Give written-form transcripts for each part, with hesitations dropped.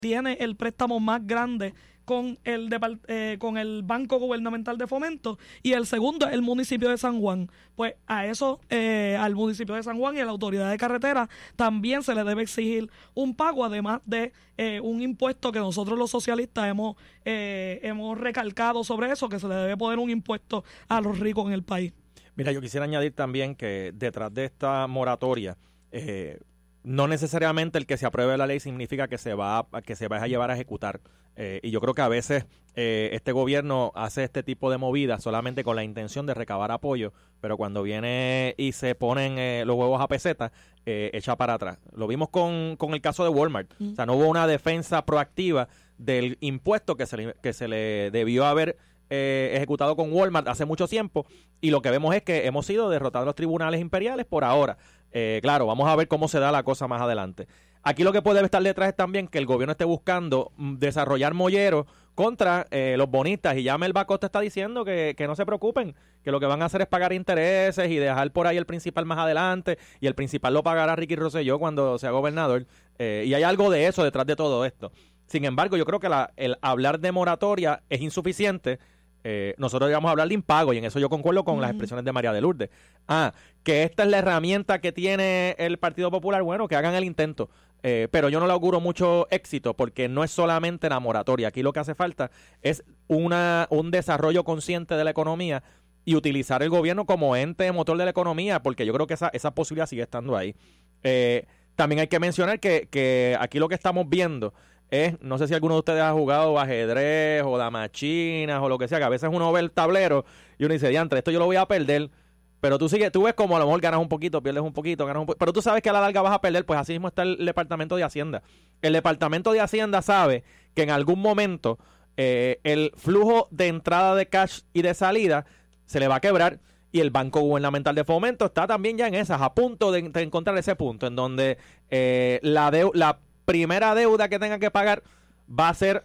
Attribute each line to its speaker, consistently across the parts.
Speaker 1: tiene el préstamo más grande con el Banco Gubernamental de Fomento, y el segundo es el municipio de San Juan. Pues a eso, al municipio de San Juan y a la autoridad de carretera también se le debe exigir un pago, además de un impuesto que nosotros los socialistas hemos recalcado sobre eso, que se le debe poner un impuesto a los ricos en el país.
Speaker 2: Mira, yo quisiera añadir también que detrás de esta moratoria, no necesariamente el que se apruebe la ley significa que se vaya a llevar a ejecutar. Y yo creo que a veces este gobierno hace este tipo de movidas solamente con la intención de recabar apoyo, pero cuando viene y se ponen los huevos a peseta, echa para atrás. Lo vimos con el caso de Walmart. O sea, no hubo una defensa proactiva del impuesto que se le debió haber ejecutado con Walmart hace mucho tiempo, y lo que vemos es que hemos sido derrotados en los tribunales imperiales por ahora. Claro, vamos a ver cómo se da la cosa más adelante. Aquí lo que puede estar detrás es también que el gobierno esté buscando desarrollar molleros contra los bonistas, y ya Melba Costa está diciendo que no se preocupen, que lo que van a hacer es pagar intereses y dejar por ahí el principal más adelante, y el principal lo pagará Ricky Rosselló cuando sea gobernador, y hay algo de eso detrás de todo esto. Sin embargo, yo creo que el hablar de moratoria es insuficiente. Nosotros íbamos a hablar de impago, y en eso yo concuerdo con las expresiones de María de Lourdes. Que esta es la herramienta que tiene el Partido Popular, bueno, que hagan el intento, pero yo no le auguro mucho éxito, porque no es solamente la moratoria. Aquí lo que hace falta es un desarrollo consciente de la economía y utilizar el gobierno como ente motor de la economía, porque yo creo que esa posibilidad sigue estando ahí. También hay que mencionar que aquí lo que estamos viendo no sé si alguno de ustedes ha jugado ajedrez o damas chinas o lo que sea, que a veces uno ve el tablero y uno dice, diantre, esto yo lo voy a perder, pero tú ves como a lo mejor ganas un poquito, pierdes un poquito, ganas un poquito, pero tú sabes que a la larga vas a perder. Pues así mismo está el Departamento de Hacienda. El Departamento de Hacienda sabe que en algún momento el flujo de entrada de cash y de salida se le va a quebrar, y el Banco Gubernamental de Fomento está también ya en esas, a punto de encontrar ese punto en donde la primera deuda que tenga que pagar va a ser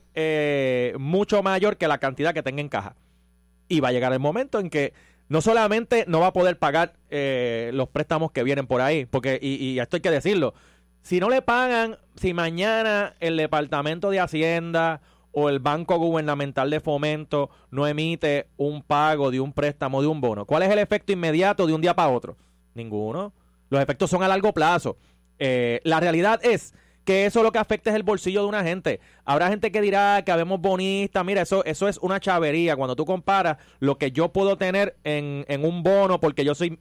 Speaker 2: mucho mayor que la cantidad que tenga en caja. Y va a llegar el momento en que no solamente no va a poder pagar los préstamos que vienen por ahí, porque, y esto hay que decirlo, si no le pagan, si mañana el Departamento de Hacienda o el Banco Gubernamental de Fomento no emite un pago de un préstamo, de un bono, ¿cuál es el efecto inmediato de un día para otro? Ninguno. Los efectos son a largo plazo. La realidad es que eso lo que afecta es el bolsillo de una gente. Habrá gente que dirá que habemos bonistas. Mira, eso es una chavería. Cuando tú comparas lo que yo puedo tener en un bono porque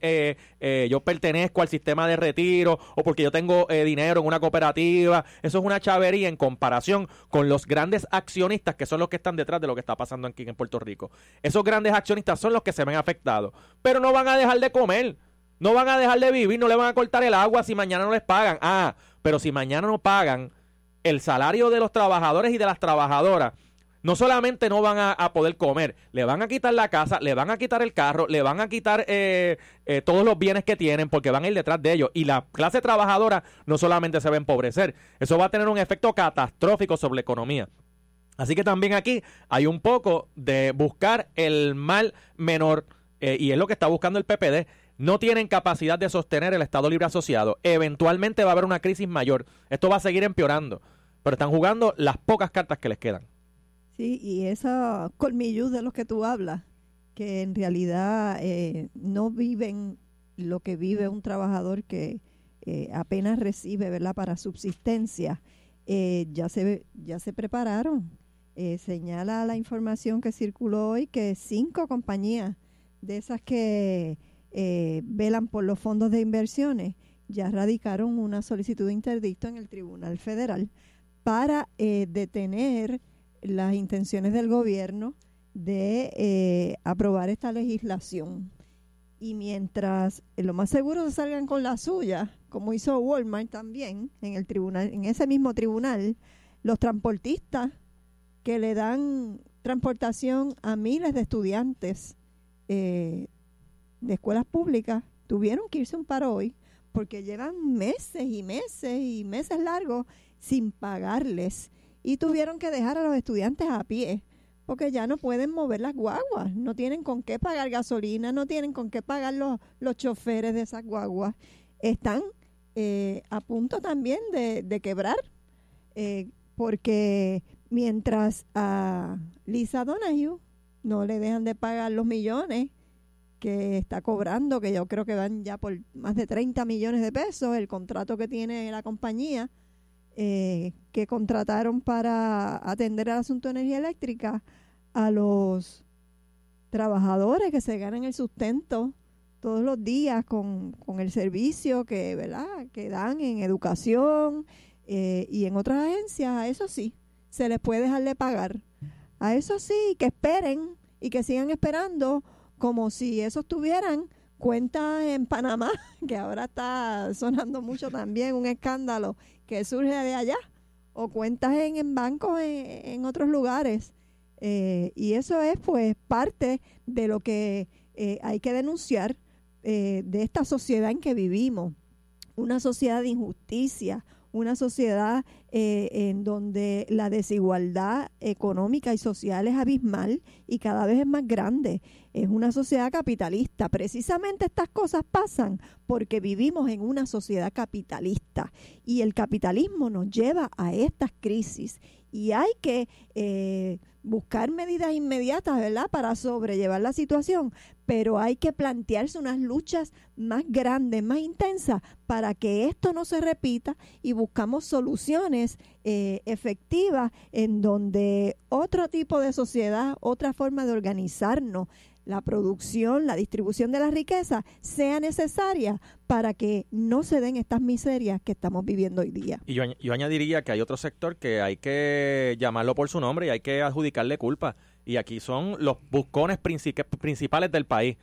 Speaker 2: yo pertenezco al sistema de retiro, o porque yo tengo dinero en una cooperativa, eso es una chavería en comparación con los grandes accionistas, que son los que están detrás de lo que está pasando aquí en Puerto Rico. Esos grandes accionistas son los que se ven afectados, pero no van a dejar de comer, no van a dejar de vivir, no le van a cortar el agua si mañana no les pagan. Pero si mañana no pagan el salario de los trabajadores y de las trabajadoras, no solamente no van a poder comer, le van a quitar la casa, le van a quitar el carro, le van a quitar todos los bienes que tienen, porque van a ir detrás de ellos. Y la clase trabajadora no solamente se va a empobrecer, eso va a tener un efecto catastrófico sobre la economía. Así que también aquí hay un poco de buscar el mal menor, y es lo que está buscando el PPD. No tienen capacidad de sostener el Estado Libre Asociado. Eventualmente va a haber una crisis mayor. Esto va a seguir empeorando, pero están jugando las pocas cartas que les quedan.
Speaker 3: Sí, y esa colmillos de los que tú hablas, que en realidad no viven lo que vive un trabajador que apenas recibe, ¿verdad?, para subsistencia, ya se prepararon. Señala la información que circuló hoy que 5 compañías de esas que velan por los fondos de inversiones ya radicaron una solicitud de interdicto en el Tribunal Federal para detener las intenciones del gobierno de aprobar esta legislación. Y mientras lo más seguro se salgan con la suya, como hizo Walmart también en el tribunal, en ese mismo tribunal, los transportistas que le dan transportación a miles de estudiantes de escuelas públicas tuvieron que irse a un paro hoy porque llevan meses y meses y meses largos sin pagarles, y tuvieron que dejar a los estudiantes a pie porque ya no pueden mover las guaguas, no tienen con qué pagar gasolina, no tienen con qué pagar los choferes de esas guaguas. Están a punto también de quebrar. porque mientras a Lisa Donahue no le dejan de pagar los millones que está cobrando, que yo creo que van ya por más de 30 millones de pesos, el contrato que tiene la compañía que contrataron para atender el asunto de energía eléctrica, a los trabajadores que se ganan el sustento todos los días con el servicio que, ¿verdad?, que dan en educación y en otras agencias. A eso sí, se les puede dejar de pagar. A eso sí, que esperen y que sigan esperando como si esos tuvieran cuentas en Panamá, que ahora está sonando mucho también, un escándalo que surge de allá, o cuentas en bancos en otros lugares. Y eso es pues parte de lo que hay que denunciar de esta sociedad en que vivimos, una sociedad de injusticia, una sociedad en donde la desigualdad económica y social es abismal y cada vez es más grande. Es una sociedad capitalista. Precisamente estas cosas pasan porque vivimos en una sociedad capitalista y el capitalismo nos lleva a estas crisis y hay que buscar medidas inmediatas, ¿verdad?, para sobrellevar la situación, pero hay que plantearse unas luchas más grandes, más intensas, para que esto no se repita y buscamos soluciones efectivas en donde otro tipo de sociedad, otra forma de organizarnos, la producción, la distribución de la riqueza sea necesaria para que no se den estas miserias que estamos viviendo hoy día.
Speaker 2: Y yo añadiría que hay otro sector que hay que llamarlo por su nombre y hay que adjudicarle culpa. Y aquí son los buscones principales del país.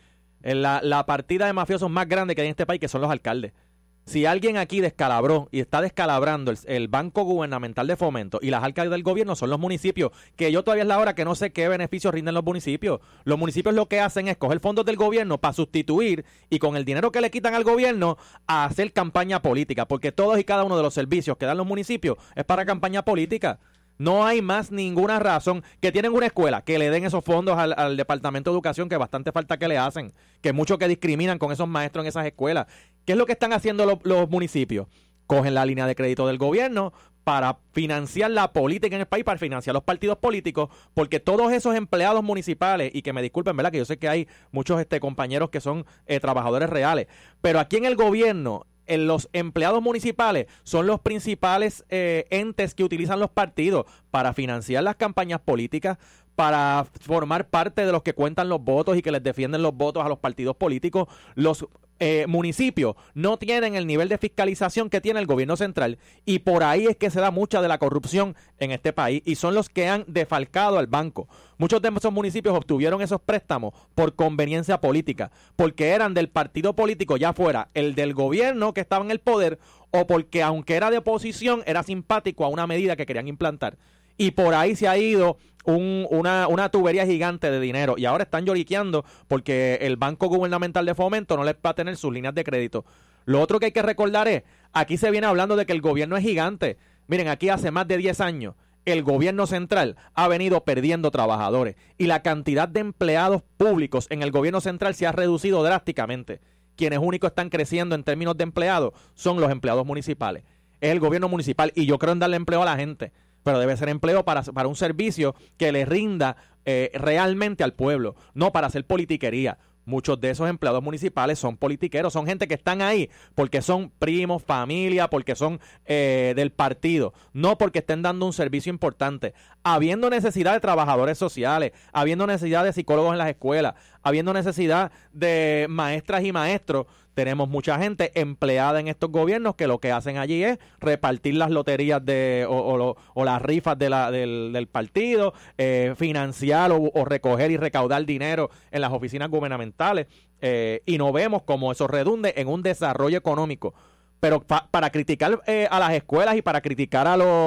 Speaker 2: La partida de mafiosos más grande que hay en este país, que son los alcaldes. Si alguien aquí descalabró y está descalabrando el Banco Gubernamental de Fomento y las arcas del gobierno, son los municipios, que yo todavía es la hora que no sé qué beneficios rinden los municipios. Los municipios lo que hacen es coger fondos del gobierno para sustituir y con el dinero que le quitan al gobierno a hacer campaña política, porque todos y cada uno de los servicios que dan los municipios es para campaña política. No hay más ninguna razón que tienen una escuela que le den esos fondos al Departamento de Educación, que bastante falta que le hacen, que muchos que discriminan con esos maestros en esas escuelas. ¿Qué es lo que están haciendo los municipios? Cogen la línea de crédito del gobierno para financiar la política en el país, para financiar los partidos políticos, porque todos esos empleados municipales, y que me disculpen, ¿verdad?, que yo sé que hay muchos compañeros que son trabajadores reales, pero aquí en el gobierno, los empleados municipales son los principales entes que utilizan los partidos para financiar las campañas políticas, para formar parte de los que cuentan los votos y que les defienden los votos a los partidos políticos. Los municipios no tienen el nivel de fiscalización que tiene el gobierno central y por ahí es que se da mucha de la corrupción en este país y son los que han defalcado al banco. Muchos de esos municipios obtuvieron esos préstamos por conveniencia política, porque eran del partido político, ya fuera el del gobierno que estaba en el poder o porque aunque era de oposición era simpático a una medida que querían implantar. Y por ahí se ha ido una tubería gigante de dinero y ahora están lloriqueando porque el Banco Gubernamental de Fomento no les va a tener sus líneas de crédito. Lo otro que hay que recordar es, aquí se viene hablando de que el gobierno es gigante. Miren, aquí hace más de 10 años el gobierno central ha venido perdiendo trabajadores y la cantidad de empleados públicos en el gobierno central se ha reducido drásticamente. Quienes únicos están creciendo en términos de empleados son los empleados municipales. Es el gobierno municipal y yo creo en darle empleo a la gente, pero debe ser empleo para un servicio que le rinda realmente al pueblo, no para hacer politiquería. Muchos de esos empleados municipales son politiqueros, son gente que están ahí porque son primos, familia, porque son del partido, no porque estén dando un servicio importante. Habiendo necesidad de trabajadores sociales, habiendo necesidad de psicólogos en las escuelas, habiendo necesidad de maestras y maestros, tenemos mucha gente empleada en estos gobiernos que lo que hacen allí es repartir las loterías o las rifas del partido, financiar o recoger y recaudar dinero en las oficinas gubernamentales y no vemos cómo eso redunde en un desarrollo económico. Pero para criticar a las escuelas y para criticar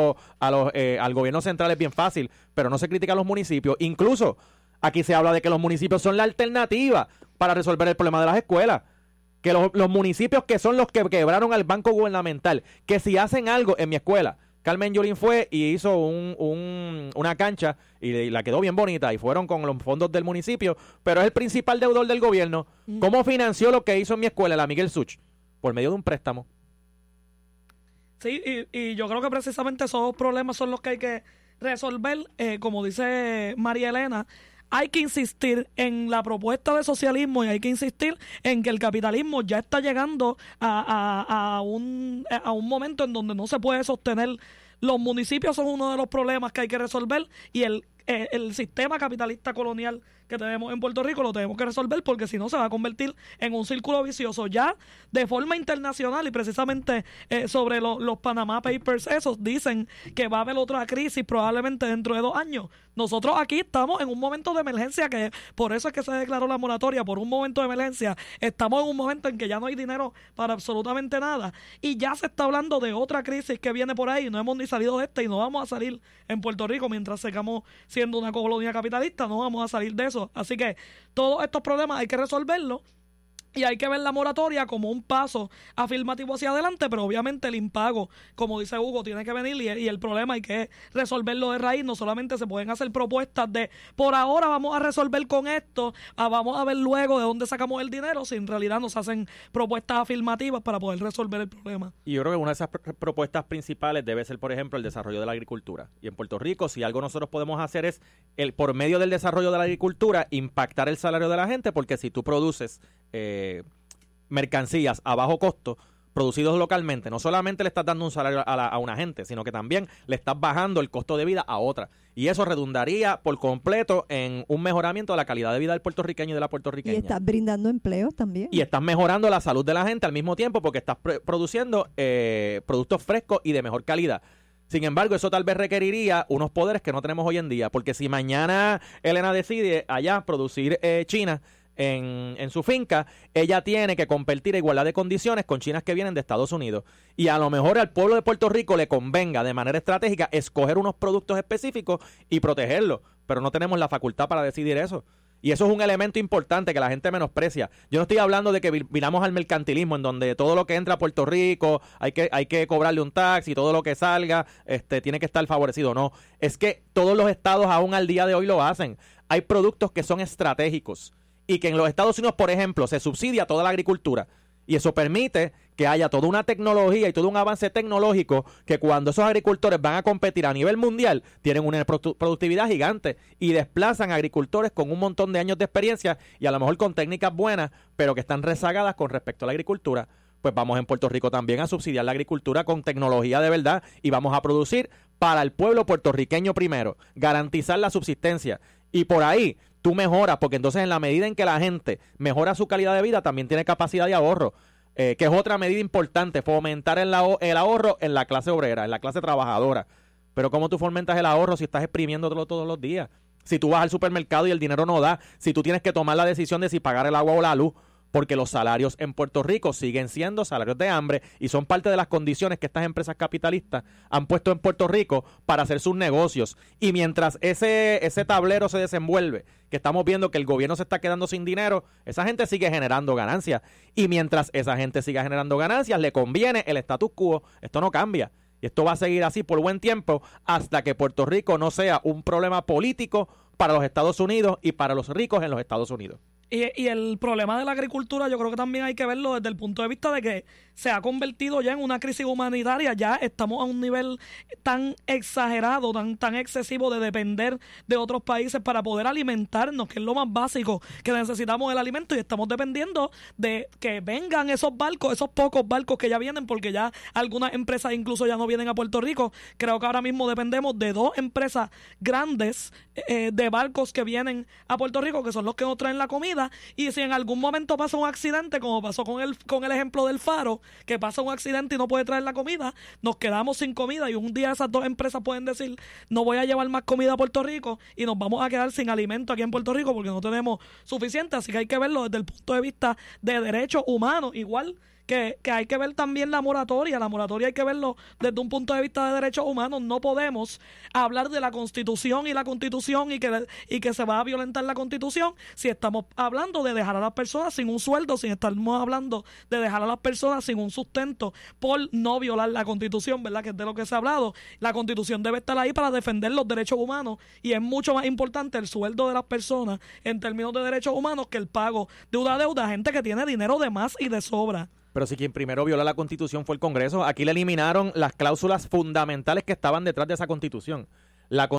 Speaker 2: al gobierno central es bien fácil, pero no se critica a los municipios. Incluso aquí se habla de que los municipios son la alternativa para resolver el problema de las escuelas. Que los municipios que son los que quebraron al Banco Gubernamental, que si hacen algo en mi escuela, Carmen Yulín fue y hizo una cancha y la quedó bien bonita y fueron con los fondos del municipio, pero es el principal deudor del gobierno. ¿Cómo financió lo que hizo en mi escuela, la Miguel Such? Por medio de un préstamo.
Speaker 1: Sí, y yo creo que precisamente esos problemas son los que hay que resolver. Como dice María Elena, hay que insistir en la propuesta de socialismo y hay que insistir en que el capitalismo ya está llegando a un momento en donde no se puede sostener. Los municipios son uno de los problemas que hay que resolver y el sistema capitalista colonial que tenemos en Puerto Rico lo tenemos que resolver, porque si no se va a convertir en un círculo vicioso ya de forma internacional. Y precisamente sobre los Panama Papers, esos dicen que va a haber otra crisis probablemente dentro de 2 años. Nosotros aquí estamos en un momento de emergencia, que por eso es que se declaró la moratoria, por un momento de emergencia. Estamos en un momento en que ya no hay dinero para absolutamente nada y ya se está hablando de otra crisis que viene por ahí. No hemos ni salido de esta y no vamos a salir en Puerto Rico mientras sigamos siendo una colonia capitalista. No vamos a salir de eso. Así que todos estos problemas hay que resolverlos y hay que ver la moratoria como un paso afirmativo hacia adelante, pero obviamente el impago, como dice Hugo, tiene que venir y el problema hay que resolverlo de raíz. No solamente se pueden hacer propuestas de por ahora vamos a resolver con esto, vamos a ver luego de dónde sacamos el dinero, si en realidad nos hacen propuestas afirmativas para poder resolver el problema.
Speaker 2: Y yo creo que una de esas propuestas principales debe ser, por ejemplo, el desarrollo de la agricultura. Y en Puerto Rico, si algo nosotros podemos hacer es, por medio del desarrollo de la agricultura, impactar el salario de la gente, porque si tú produces mercancías a bajo costo producidos localmente, no solamente le estás dando un salario a una gente, sino que también le estás bajando el costo de vida a otra. Y eso redundaría por completo en un mejoramiento de la calidad de vida del puertorriqueño y de la puertorriqueña.
Speaker 3: Y estás brindando empleos también.
Speaker 2: Y estás mejorando la salud de la gente al mismo tiempo, porque estás produciendo productos frescos y de mejor calidad. Sin embargo, eso tal vez requeriría unos poderes que no tenemos hoy en día, porque si mañana Elena decide allá producir China en su finca, ella tiene que competir a igualdad de condiciones con chinas que vienen de Estados Unidos. Y a lo mejor al pueblo de Puerto Rico le convenga de manera estratégica escoger unos productos específicos y protegerlos, pero no tenemos la facultad para decidir eso. Y eso es un elemento importante que la gente menosprecia. Yo no estoy hablando de que viramos al mercantilismo, en donde todo lo que entra a Puerto Rico hay que cobrarle un tax y todo lo que salga tiene que estar favorecido. No, es que todos los estados aún al día de hoy lo hacen. Hay productos que son estratégicos y que en los Estados Unidos, por ejemplo, se subsidia toda la agricultura. Y eso permite que haya toda una tecnología y todo un avance tecnológico que cuando esos agricultores van a competir a nivel mundial, tienen una productividad gigante y desplazan a agricultores con un montón de años de experiencia y a lo mejor con técnicas buenas, pero que están rezagadas con respecto a la agricultura. Pues vamos en Puerto Rico también a subsidiar la agricultura con tecnología de verdad y vamos a producir para el pueblo puertorriqueño primero, garantizar la subsistencia. Y por ahí tú mejoras, porque entonces en la medida en que la gente mejora su calidad de vida, también tiene capacidad de ahorro, que es otra medida importante, fomentar el ahorro en la clase obrera, en la clase trabajadora. Pero ¿cómo tú fomentas el ahorro si estás exprimiéndolo todos los días? Si tú vas al supermercado y el dinero no da, si tú tienes que tomar la decisión de si pagar el agua o la luz, porque los salarios en Puerto Rico siguen siendo salarios de hambre y son parte de las condiciones que estas empresas capitalistas han puesto en Puerto Rico para hacer sus negocios. Y mientras ese tablero se desenvuelve, que estamos viendo que el gobierno se está quedando sin dinero, esa gente sigue generando ganancias. Y mientras esa gente siga generando ganancias, le conviene el status quo. Esto no cambia. Y esto va a seguir así por buen tiempo hasta que Puerto Rico no sea un problema político para los Estados Unidos y para los ricos en los Estados Unidos.
Speaker 1: Y el problema de la agricultura yo creo que también hay que verlo desde el punto de vista de que se ha convertido ya en una crisis humanitaria. Ya estamos a un nivel tan exagerado, tan excesivo de depender de otros países para poder alimentarnos, que es lo más básico que necesitamos, el alimento, y estamos dependiendo de que vengan esos barcos, esos pocos barcos que ya vienen, porque ya algunas empresas incluso ya no vienen a Puerto Rico. Creo que ahora mismo dependemos de 2 empresas grandes de barcos que vienen a Puerto Rico, que son los que nos traen la comida. Y si en algún momento pasa un accidente, como pasó con el ejemplo del Faro, que pasa un accidente y no puede traer la comida, nos quedamos sin comida y un día esas 2 empresas pueden decir, no voy a llevar más comida a Puerto Rico y nos vamos a quedar sin alimento aquí en Puerto Rico porque no tenemos suficiente. Así que hay que verlo desde el punto de vista de derechos humanos, igual que hay que ver también la moratoria. La moratoria hay que verlo desde un punto de vista de derechos humanos. No podemos hablar de la Constitución y la Constitución y que se va a violentar la Constitución si estamos hablando de dejar a las personas sin un sueldo, si estamos hablando de dejar a las personas sin un sustento por no violar la Constitución, ¿verdad? Que es de lo que se ha hablado. La Constitución debe estar ahí para defender los derechos humanos y es mucho más importante el sueldo de las personas en términos de derechos humanos que el pago de una deuda a gente que tiene dinero de más y de sobra.
Speaker 2: Pero si quien primero violó la Constitución fue el Congreso, aquí le eliminaron las cláusulas fundamentales que estaban detrás de esa Constitución. La